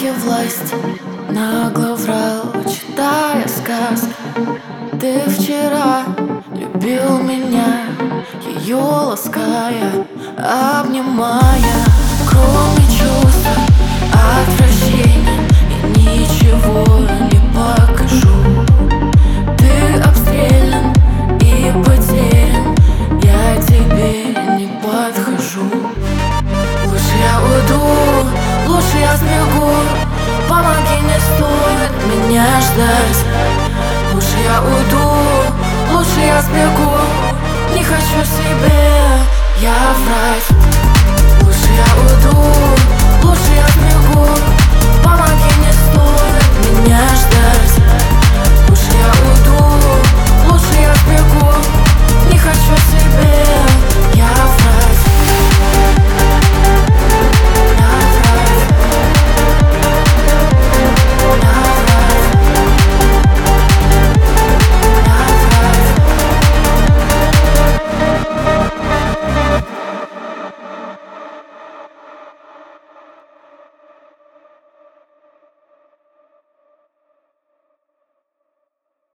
руки власть, нагло врал, читая сказки. Ты вчера любил меня, ее лаская, обнимая. Кроме чувств, отвращения, я ничего не покажу. Ты обстрелян и потерян, я к тебе не подхожу. Лучше я уйду, лучше я сбегу, помоги, не стоит меня ждать. Лучше я уйду, лучше я сбегу, не хочу себе я врать.